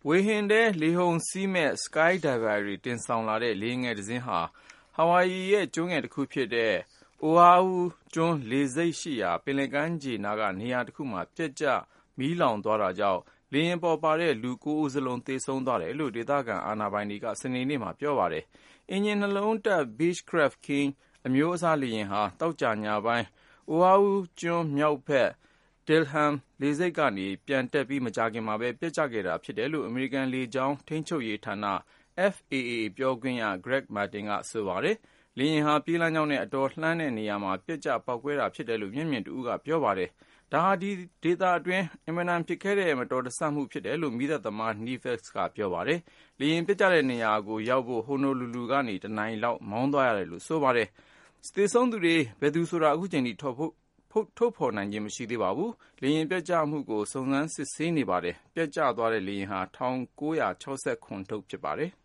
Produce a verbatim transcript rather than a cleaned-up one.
ဝေဟင်ထဲလေဟုန်စီးမဲ့ Skydiver တွေတင်ဆောင်လာတဲ့လေယာဉ်ငယ်တစ်စင်းဟာဟာဝိုင်အီရဲ့ကျွန်းငယ်တစ်ခုဖြစ်တဲ့ Oahu ကျွန်းလေဆိပ်ရှိရာပင်လယ်ကမ်းခြေနားကနေရာတစ်ခုမှာပျက်ကျမီးလောင်သွားတာကြောင့်လေယာဉ်ပေါ်ပါတဲ့လူကိုးဦးစလုံးသေဆုံးသွားတယ်လို့ဒေသခံအာဏာပိုင်တွေကစနေနေ့မှာပြောပါတယ်။အင်ဂျင်နှလုံးတပ် Beechcraft King အမျိုးအစားလေယာဉ်ဟာသောကြာညပိုင်း Oahu ကျွန်းမြောက်ဘက် Delham လေဆိပ်ကနေပျံတက်ပြီးမကြာခင်မှာပဲပျက်ကျခဲ့တာဖြစ်တယ်လို့အမေရိကန်လေကြောင်းထိန်းချုပ်ရေးဌာန F A A ပြောခွင့်ရ Greg Martin ကဆိုပါတယ်။လေယာဉ်ဟာပြေးလမ်းကြောင်းနဲ့အတော်လှမ်းတဲ့နေရာမှာပျက်ကျပေါက်ကွဲတာဖြစ်တယ်လို့မျက်မြင်တစ်ဦးကပြောပါတယ်။ဒါဟာဒီဒေသအတွင်းအင်မတန်ဖြစ်ခဲ့တဲ့မတော်တဆမှုဖြစ်တယ်လို့မီးသတ်သမား Nevis ကပြောပါတယ်။လေယာဉ်ပျက်ကျတဲ့နေရာကိုရောက်ဖို့ Honolulu ကနေတစ်နာရီလောက်မောင်းသွားရတယ်လို့ဆိုပါတယ်။သေဆုံးသူတွေဘယ်သူဆိုတာအခုချိန်ထိထုတ်ထုတ်ဖော်နိုင်ခြင်းမရှိသေးပါဘူး။လေယာဉ်ပျက်ကျမှုကိုစုံစမ်းစစ်ဆေးနေပါတယ်။ပျက်ကျသွားတဲ့လေယာဉ်ဟာ၁၉၆၇ ထုတ်ဖြစ်ပါတယ်။